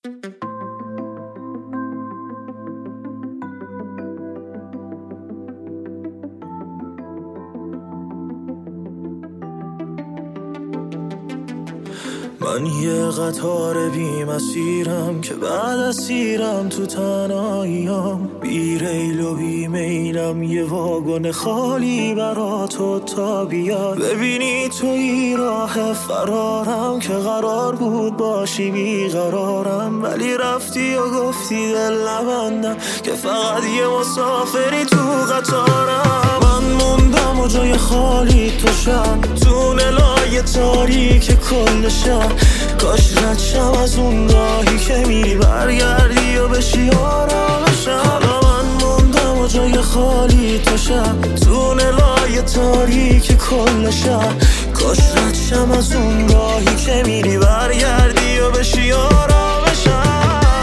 من یه قطار بی مسیرم که بعد اسیرم تو تنهاییام، بی ریل و بی میلم، یه واگن خالی برا تو تا بیاد. ببینی توی راه فرارم که قرار بود باشی بیقرارم، ولی رفتی و گفتی دل نبندم که فقط یه مسافری تو قطارم. من موندم و جای خالی تو شب، تو لای تاریک کل شب. کاش رد شم از اون راهی که میری برگردی و بشی آرامشم. حالا من موندم و جای خالی تو شب، تو لای تاریک کل شب. کاش رد شم از اون راهی که میری برگردی و بشی آرامشم.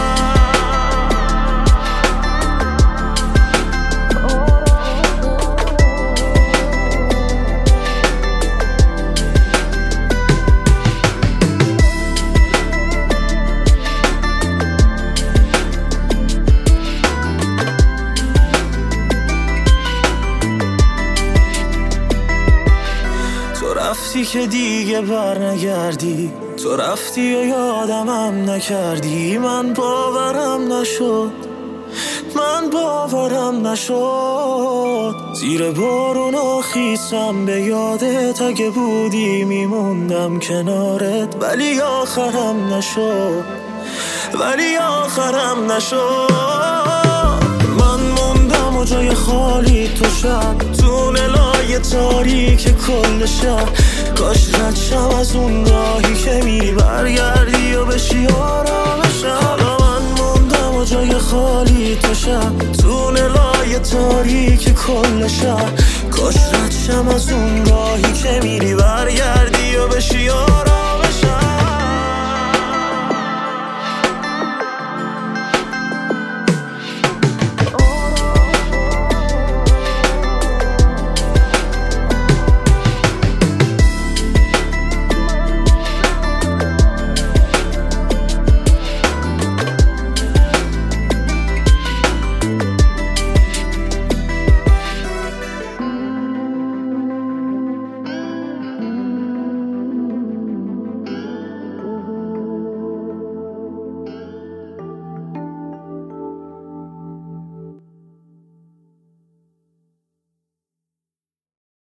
رفتی که دیگه بر نگردی، تو رفتی و یادمم نکردی. من باورم نشد زیر بارون و خیسم به یادت. اگه بودی میموندم کنارت، ولی آخرم نشد. من موندم و جای خالی تو شب، تو لای تاریک کل شب. کاش رد شم از اون راهی که میری برگردی و بشی آرامشم. حالا من موندم و جای خالی تو شب، تو لای تاریک کل شب. کاش رد شم از اون